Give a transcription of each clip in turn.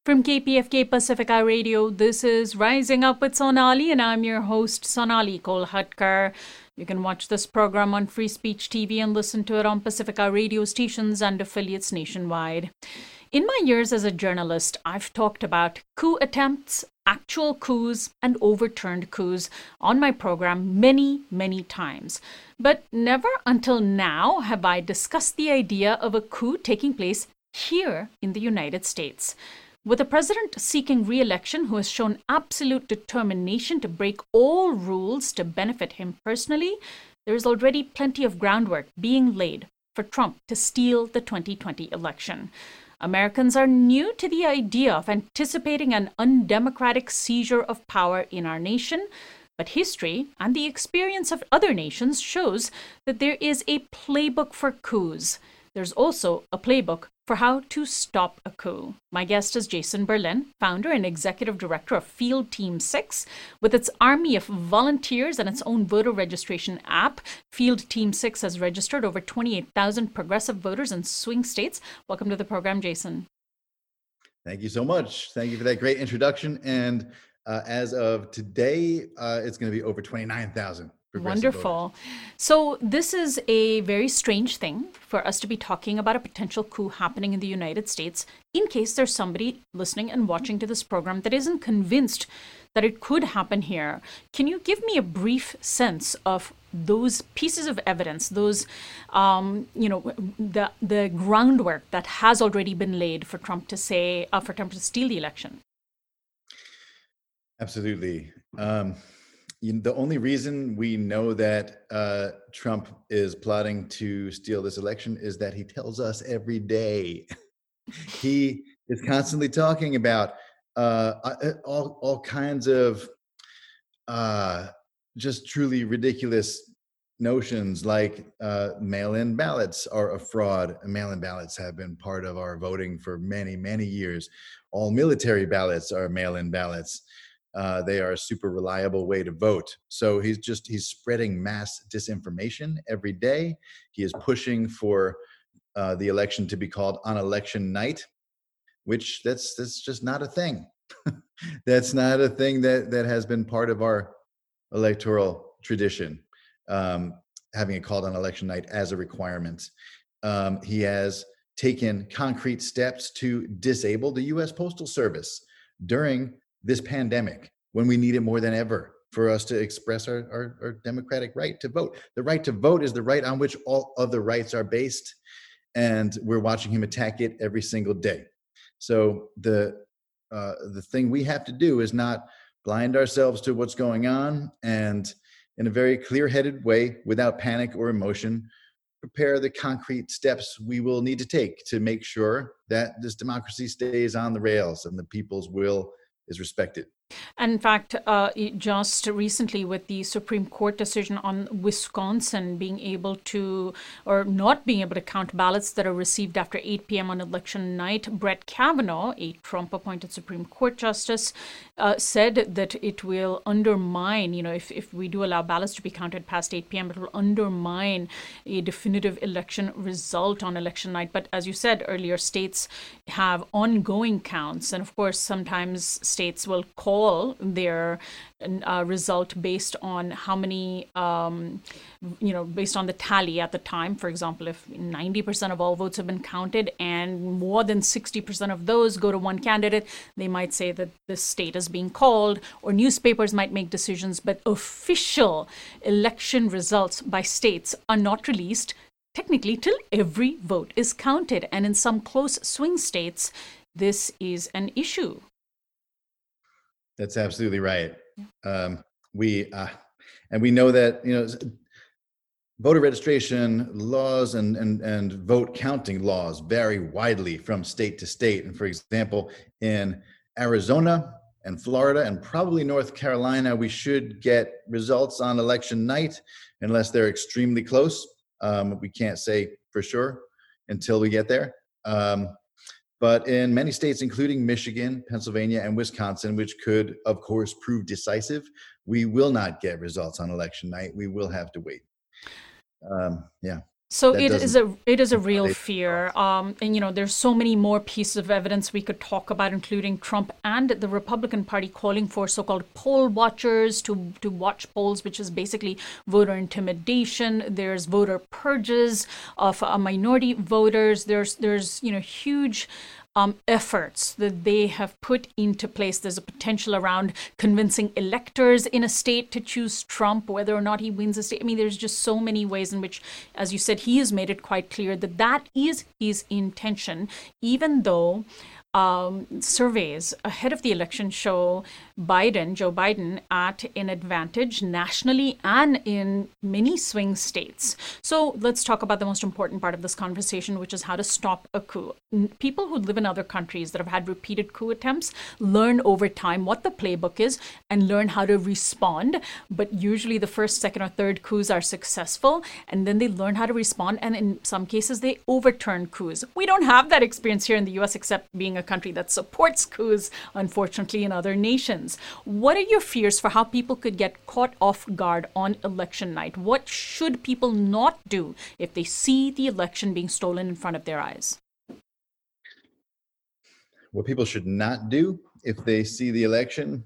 From KPFK Pacifica Radio, this is Rising Up with Sonali, and I'm your host, Sonali Kolhatkar. You can watch this program on Free Speech TV and listen to it on Pacifica radio stations and affiliates nationwide. In my years as a journalist, I've talked about coup attempts, actual coups, and overturned coups on my program many, many times. But never until now have I discussed the idea of a coup taking place here in the United States. With a president seeking re-election who has shown absolute determination to break all rules to benefit him personally, there is already plenty of groundwork being laid for Trump to steal the 2020 election. Americans are new to the idea of anticipating an undemocratic seizure of power in our nation, but history and the experience of other nations shows that there is a playbook for coups. There's also a playbook for how to stop a coup. My guest is Jason Berlin, founder and executive director of Field Team 6. With its army of volunteers and its own voter registration app, Field Team 6 has registered over 28,000 progressive voters in swing states. Welcome to the program, Jason. Thank you so much. Thank you for that great introduction. And as of today, it's going to be over 29,000. Wonderful. Voters. So this is a very strange thing for us to be talking about a potential coup happening in the United States, in case there's somebody listening and watching to this program that isn't convinced that it could happen here. Can you give me a brief sense of those pieces of evidence, those, the groundwork that has already been laid for Trump to steal the election? Absolutely. The only reason we know that Trump is plotting to steal this election is that he tells us every day. He is constantly talking about all kinds of just truly ridiculous notions, like mail-in ballots are a fraud. Mail-in ballots have been part of our voting for many, many years. All military ballots are mail-in ballots. They are a super reliable way to vote. So he's spreading mass disinformation every day. He is pushing for the election to be called on election night, which that's just not a thing. That's not a thing that has been part of our electoral tradition, having it called on election night as a requirement. He has taken concrete steps to disable the U.S. Postal Service during this pandemic, when we need it more than ever for us to express our democratic right to vote. The right to vote is the right on which all other rights are based, and we're watching him attack it every single day. So the thing we have to do is not blind ourselves to what's going on, and in a very clear-headed way, without panic or emotion, prepare the concrete steps we will need to take to make sure that this democracy stays on the rails and the people's will is respected. And in fact, just recently with the Supreme Court decision on Wisconsin being able to, or not being able to count ballots that are received after 8 p.m. on election night, Brett Kavanaugh, a Trump-appointed Supreme Court justice, said that it will undermine, if we do allow ballots to be counted past 8 p.m., it will undermine a definitive election result on election night. But as you said earlier, states have ongoing counts. And of course, sometimes states will call their result based on how many, based on the tally at the time. For example, if 90% of all votes have been counted and more than 60% of those go to one candidate, they might say that the state is being called, or newspapers might make decisions, but official election results by states are not released technically till every vote is counted. And in some close swing states, this is an issue. That's absolutely right. We know that voter registration laws and vote counting laws vary widely from state to state. And for example, in Arizona and Florida and probably North Carolina, we should get results on election night unless they're extremely close. We can't say for sure until we get there. But in many states, including Michigan, Pennsylvania, and Wisconsin, which could, of course, prove decisive, we will not get results on election night. We will have to wait. So That doesn't it is a real validate the fear, cause. and there's so many more pieces of evidence we could talk about, including Trump and the Republican Party calling for so-called poll watchers to watch polls, which is basically voter intimidation. There's voter purges of minority voters. There's huge efforts that they have put into place. There's a potential around convincing electors in a state to choose Trump, whether or not he wins a state. I mean, there's just so many ways in which, as you said, he has made it quite clear that that is his intention, even though surveys ahead of the election show Joe Biden, at an advantage nationally and in many swing states. So let's talk about the most important part of this conversation, which is how to stop a coup. People who live in other countries that have had repeated coup attempts learn over time what the playbook is and learn how to respond. But usually the first, second, or third coups are successful, and then they learn how to respond. And in some cases, they overturn coups. We don't have that experience here in the US, except being a country that supports coups, unfortunately, in other nations. What are your fears for how people could get caught off guard on election night? What should people not do if they see the election being stolen in front of their eyes? What people should not do if they see the election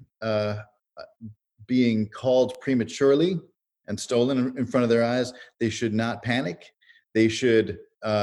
being called prematurely and stolen in front of their eyes, they should not panic. They should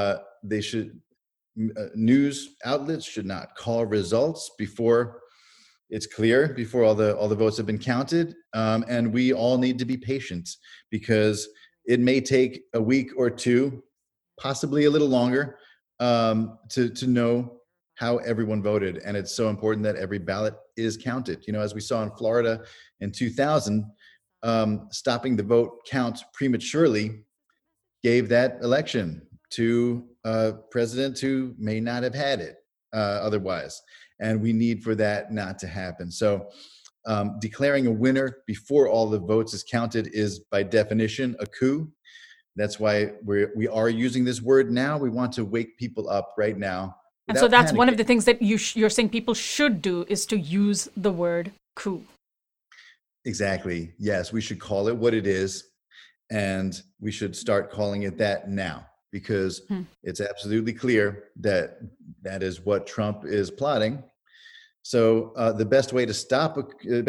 news outlets should not call results before it's clear, before all the votes have been counted, and we all need to be patient, because it may take a week or two, possibly a little longer, to know how everyone voted. And it's so important that every ballot is counted. As we saw in Florida in 2000, stopping the vote count prematurely gave that election to a president who may not have had it otherwise. And we need for that not to happen. So declaring a winner before all the votes is counted is by definition a coup. That's why we are using this word now. We want to wake people up right now. And so that's one of the things that you're saying people should do, is to use the word coup. Exactly. Yes, we should call it what it is. And we should start calling it that now, because it's absolutely clear that that is what Trump is plotting. So the best way to stop a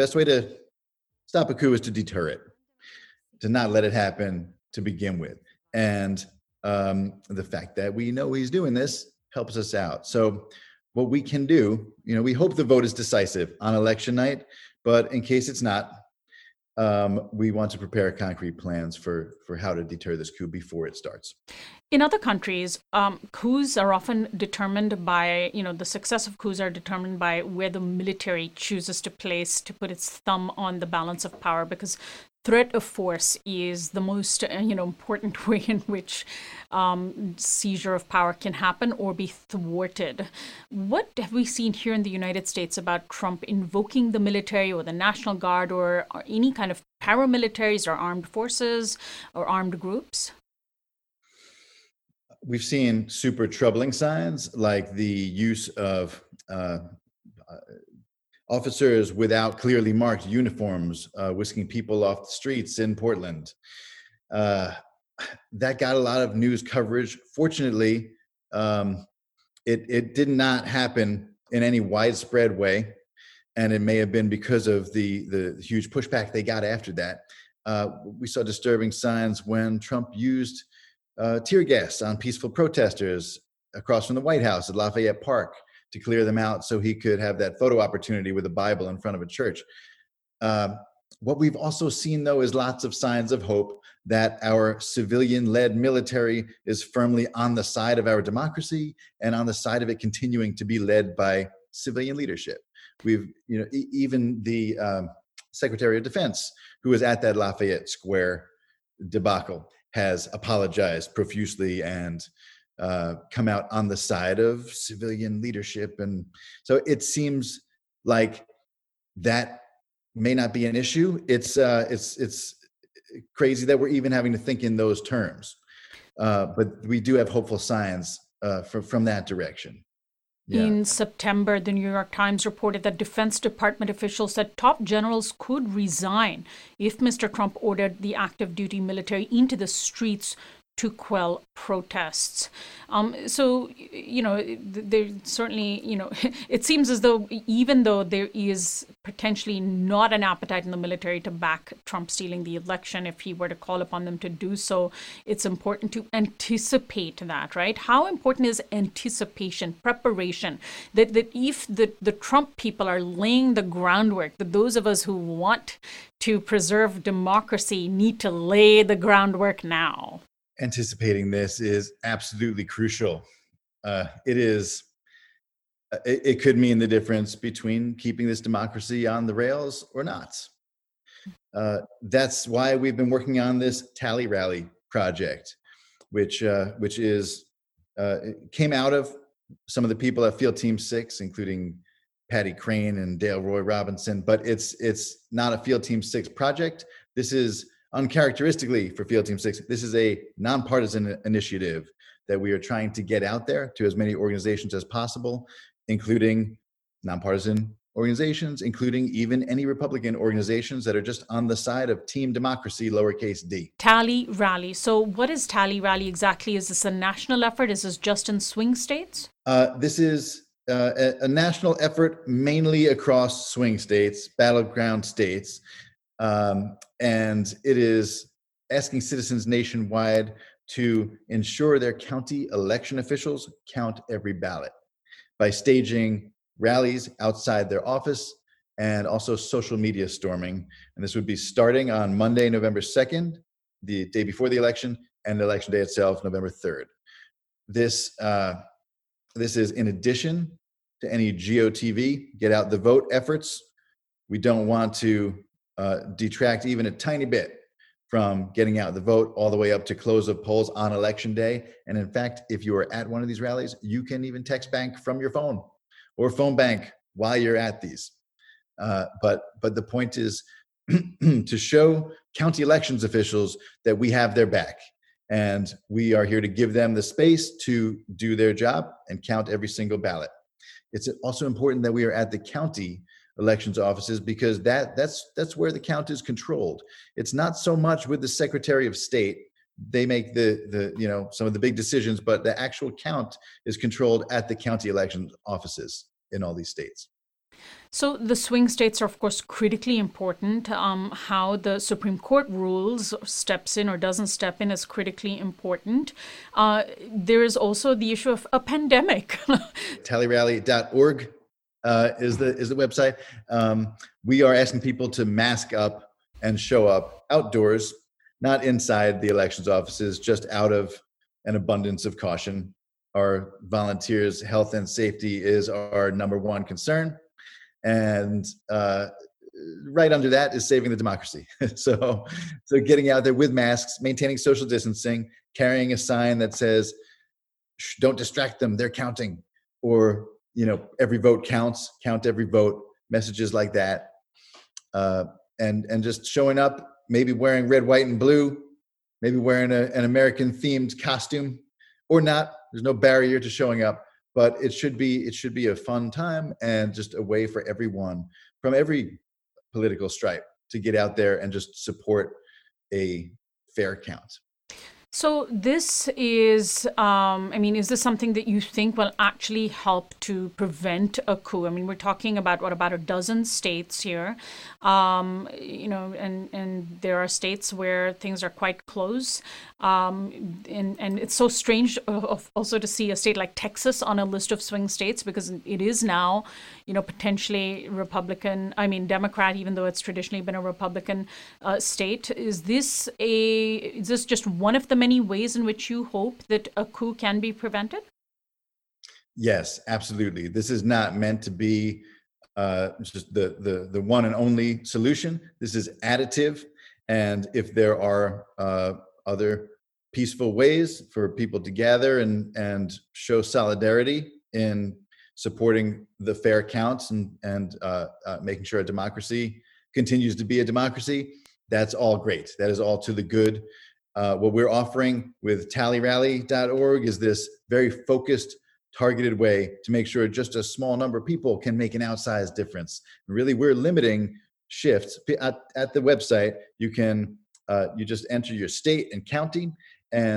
coup is to deter it, to not let it happen to begin with. And the fact that we know he's doing this helps us out. So what we can do, we hope the vote is decisive on election night, but in case it's not, we want to prepare concrete plans for how to deter this coup before it starts. In other countries, coups are often determined by, the success of coups are determined by where the military chooses to put its thumb on the balance of power, because threat of force is the most, important way in which seizure of power can happen or be thwarted. What have we seen here in the United States about Trump invoking the military or the National Guard or any kind of paramilitaries or armed forces or armed groups? We've seen super troubling signs, like the use of officers without clearly marked uniforms, whisking people off the streets in Portland. That got a lot of news coverage. Fortunately, it did not happen in any widespread way, and it may have been because of the huge pushback they got after that. We saw disturbing signs when Trump used tear gas on peaceful protesters across from the White House at Lafayette Park to clear them out so he could have that photo opportunity with a Bible in front of a church. What we've also seen, though, is lots of signs of hope that our civilian-led military is firmly on the side of our democracy and on the side of it continuing to be led by civilian leadership. We've, even the Secretary of Defense, who was at that Lafayette Square debacle, has apologized profusely and come out on the side of civilian leadership. And so it seems like that may not be an issue. It's crazy that we're even having to think in those terms. But we do have hopeful signs from that direction. Yeah. In September, the New York Times reported that Defense Department officials said top generals could resign if Mr. Trump ordered the active duty military into the streets to quell protests. So, there certainly, it seems as though even though there is potentially not an appetite in the military to back Trump stealing the election, if he were to call upon them to do so, it's important to anticipate that, right? How important is anticipation, preparation, that if the Trump people are laying the groundwork, that those of us who want to preserve democracy need to lay the groundwork now? Anticipating this is absolutely crucial. It could mean the difference between keeping this democracy on the rails or not. That's why we've been working on this Tally Rally project, which came out of some of the people at Field Team 6, including Patty Crane and Dale Roy Robinson. But it's not a Field Team 6 project. This is uncharacteristically for Field Team 6. This is a nonpartisan initiative that we are trying to get out there to as many organizations as possible, including nonpartisan organizations, including even any Republican organizations that are just on the side of Team Democracy, lowercase d. Tally Rally. So what is Tally Rally exactly? Is this a national effort? Is this just in swing states? This is a national effort mainly across swing states, battleground states. And it is asking citizens nationwide to ensure their county election officials count every ballot by staging rallies outside their office and also social media storming. And this would be starting on Monday, November 2nd, the day before the election, and the election day itself, November 3rd. This is in addition to any GOTV, get out the vote efforts. We don't want to detract even a tiny bit from getting out the vote all the way up to close of polls on election day. And in fact, if you are at one of these rallies, you can even text bank from your phone or phone bank while you're at these. But the point is to show county elections officials that we have their back, and we are here to give them the space to do their job and count every single ballot. It's also important that we are at the county elections offices, because that's where the count is controlled. It's not so much with the Secretary of State. They make the some of the big decisions, but the actual count is controlled at the county elections offices in all these states. So the swing states are, of course, critically important. How the Supreme Court rules, steps in or doesn't step in, is critically important. There is also the issue of a pandemic. Tallyrally.org is the website. We are asking people to mask up and show up outdoors, not inside the elections offices, just out of an abundance of caution. Our volunteers' health and safety is our number one concern. And right under that is saving the democracy. So getting out there with masks, maintaining social distancing, carrying a sign that says, don't distract them, they're counting, or every vote counts, count every vote, messages like that. And just showing up, maybe wearing red, white, and blue, maybe wearing an American themed costume or not. There's no barrier to showing up. But it should be a fun time and just a way for everyone from every political stripe to get out there and just support a fair count. So this is, is this something that you think will actually help to prevent a coup? I mean, we're talking about about a dozen states here, and there are states where things are quite close. And it's so strange also to see a state like Texas on a list of swing states, because it is now, potentially Democrat, even though it's traditionally been a Republican state. Is this just one of the many ways in which you hope that a coup can be prevented? Yes, absolutely. This is not meant to be just the one and only solution. This is additive. And if there are other peaceful ways for people to gather and show solidarity in supporting the fair counts and making sure a democracy continues to be a democracy, that's all great. That is all to the good. What we're offering with tallyrally.org is this very focused, targeted way to make sure just a small number of people can make an outsized difference. Really, we're limiting shifts. At the website, you just enter your state and county, and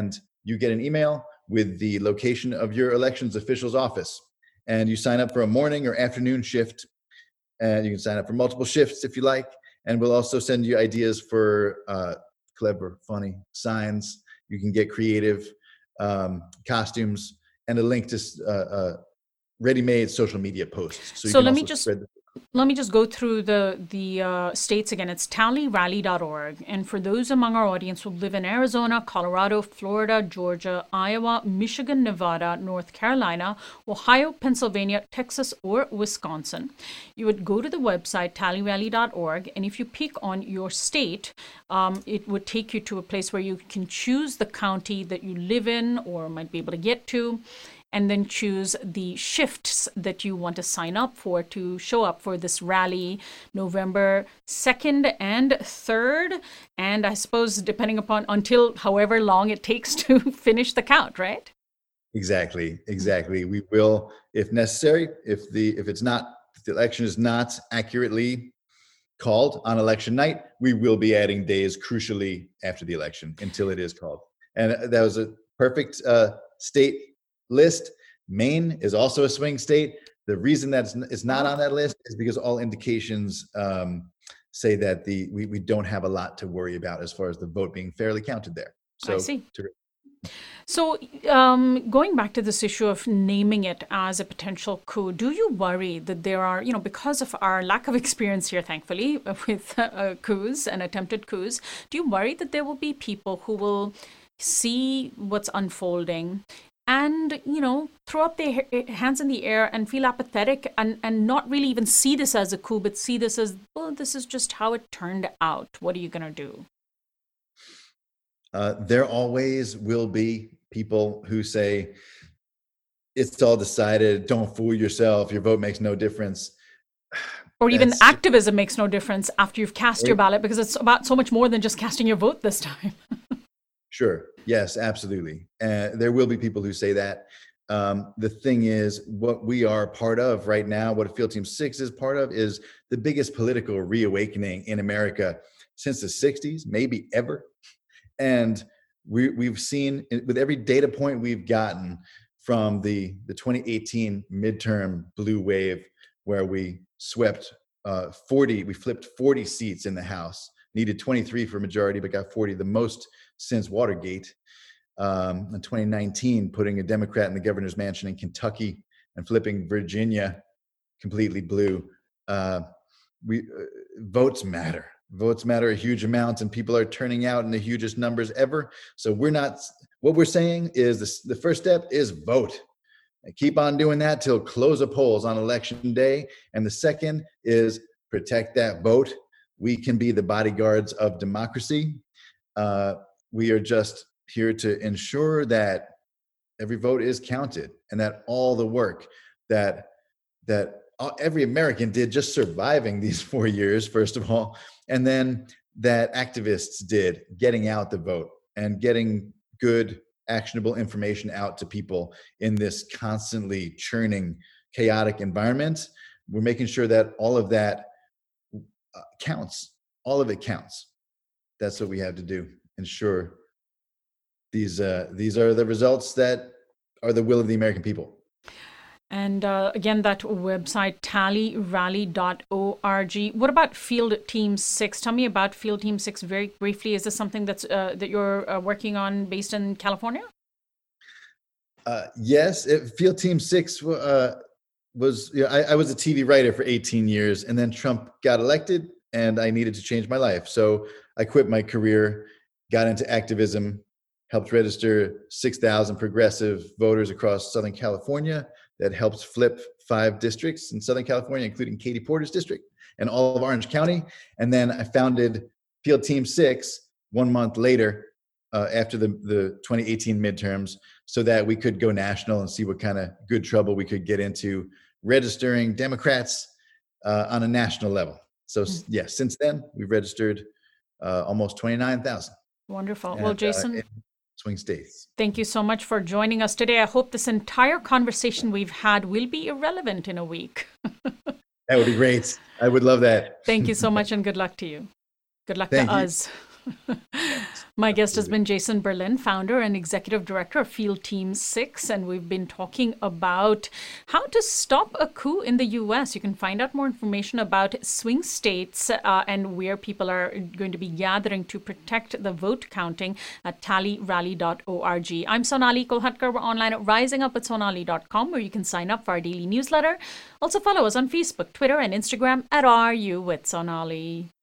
you get an email with the location of your elections official's office, and you sign up for a morning or afternoon shift. And you can sign up for multiple shifts if you like. And we'll also send you ideas for clever, funny signs. You can get creative costumes and a link to ready-made social media posts. So let me just go through the states again. It's tallyrally.org. And for those among our audience who live in Arizona, Colorado, Florida, Georgia, Iowa, Michigan, Nevada, North Carolina, Ohio, Pennsylvania, Texas, or Wisconsin, you would go to the website tallyrally.org. And if you pick on your state, it would take you to a place where you can choose the county that you live in or might be able to get to, and then choose the shifts that you want to sign up for to show up for this rally November 2nd and 3rd. And I suppose depending upon until however long it takes to finish the count, right? Exactly. We will, if necessary, if the election is not accurately called on election night, we will be adding days crucially after the election until it is called. And that was a perfect state list. Maine is also a swing state. The reason that it's not on that list is because all indications say that we don't have a lot to worry about as far as the vote being fairly counted there. So, I see. So going back to this issue of naming it as a potential coup, do you worry that there are, because of our lack of experience here, thankfully, with coups and attempted coups, do you worry that there will be people who will see what's unfolding and, throw up their hands in the air and feel apathetic and not really even see this as a coup, but see this as, well, this is just how it turned out. What are you going to do? There always will be people who say, it's all decided, don't fool yourself, your vote makes no difference. Or even activism makes no difference after you've cast your ballot, because it's about so much more than just casting your vote this time. Sure. Yes, absolutely. There will be people who say that. The thing is, what we are part of right now, what Field Team 6 is part of, is the biggest political reawakening in America since the 60s, maybe ever. And we've seen, with every data point we've gotten from the 2018 midterm blue wave, where we swept we flipped 40 seats in the House, needed 23 for majority, but got 40, the most since Watergate. In 2019, putting a Democrat in the governor's mansion in Kentucky and flipping Virginia completely blue. Votes matter. Votes matter a huge amount, and people are turning out in the hugest numbers ever. So what we're saying is the first step is vote. And keep on doing that till close of polls on election day. And the second is protect that vote. We can be the bodyguards of democracy. We are just here to ensure that every vote is counted, and that all the work that every American did just surviving these 4 years, first of all, and then that activists did getting out the vote and getting good, actionable information out to people in this constantly churning, chaotic environment. We're making sure that all of that counts. All of it counts. That's what we have to do. Ensure these are the results that are the will of the American people. And again, that website, tallyrally.org. What about Field Team 6? Tell me about Field Team 6 very briefly. Is this something that you're working on based in California? Yes, Field Team 6 was, I was a TV writer for 18 years, and then Trump got elected, and I needed to change my life. So I quit my career, got into activism, helped register 6,000 progressive voters across Southern California. That helped flip 5 districts in Southern California, including Katie Porter's district and all of Orange County. And then I founded Field Team 6 1 month later, after the 2018 midterms, so that we could go national and see what kind of good trouble we could get into registering Democrats on a national level. So yes, since then we've registered almost 29,000. Wonderful. Well, Jason, swing states. Thank you so much for joining us today. I hope this entire conversation we've had will be irrelevant in a week. That would be great. I would love that. Thank you so much, and good luck to you. Good luck to us. My guest has been Jason Berlin, founder and executive director of Field Team 6, and we've been talking about how to stop a coup in the U.S. You can find out more information about swing states and where people are going to be gathering to protect the vote counting at tallyrally.org. I'm Sonali Kolhatkar. We're online at risingupwithsonali.com, where you can sign up for our daily newsletter. Also follow us on Facebook, Twitter, and Instagram at RU with Sonali.